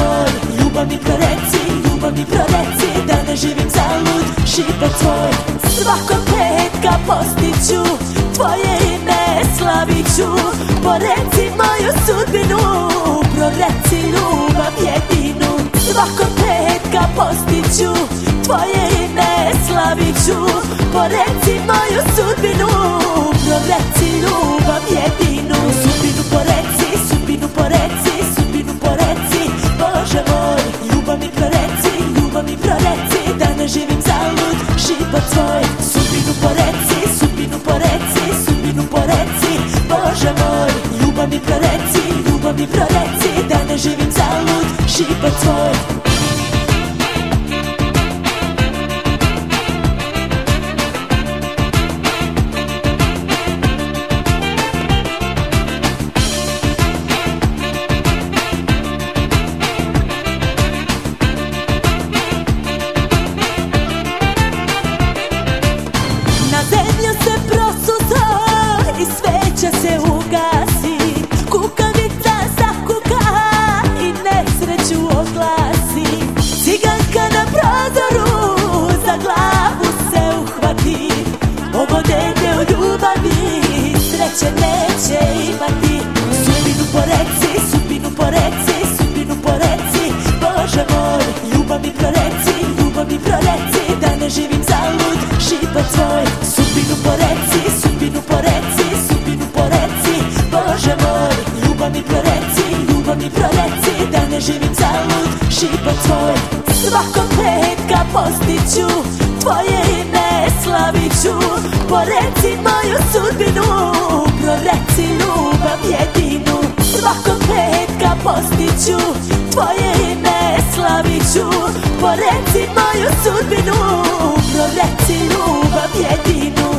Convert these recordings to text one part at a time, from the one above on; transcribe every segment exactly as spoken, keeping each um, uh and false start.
moj, ljubav mi proreci, ljubav mi proreci, da ne živim zalud život tvoj. Svakog petka postiću tvoje ime, slavit ću, poreci moju sudbinu, proreci ljubav jedinu. Svakog petka postiću tvoje ime, slavit ću, poreci moju sudbinu, proreci ljubav jedinu. Sudbinu poreci, sudbinu poreci, sudbinu poreci, Bože moj, ljubav mi proreci, ljubav mi proreci, da ne živim zalud život tvoj. Sudbinu poreci, sudbinu poreci, sudbinu poreci, Bože moj, ljubav mi proreci, ljubav mi proreci, da ne živim zalud život tvoj. Zemlja se prosuza i sveća se ugasi, kukavica zakuka i nesreću oglasi. Ciganka na prozoru za glavu se uhvati, ovo dete od ljubavi sreće neće imati. Sudbinu poreci, sudbinu poreci, sudbinu poreci, Bože moj, ljubav mi proreci, ljubav mi proreci, da ne živim zalud život tvoj. Sudbinu poreci, sudbinu poreci, sudbinu poreci, Bože moj, ljubav mi proreci, ljubav mi proreci, da ne živim zalud život tvoj. Svakog petka postiću tvoje ime, slavit ću, poreci moju sudbinu, proreci ljubav jedinu. Svakog petka postiću tvoje ime, slavit ću, poreci moju sudbinu, proreci ljubav jedinu.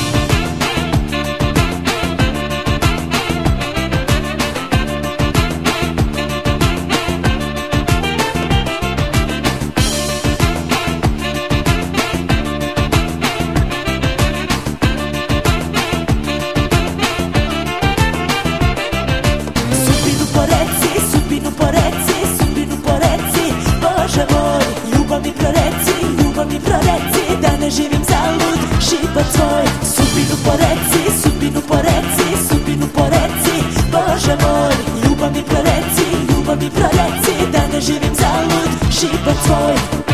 Sudbinu poreci, sudbinu poreci, sudbinu poreci, Bože moj, ljubav mi proreci, ljubav mi proreci, da ne živim zalud život tvoj. Sudbinu poreci, sudbinu poreci, sudbinu poreci, Bože moj, ljubav mi proreci, ljubav mi proreci, da ne živim zalud život tvoj.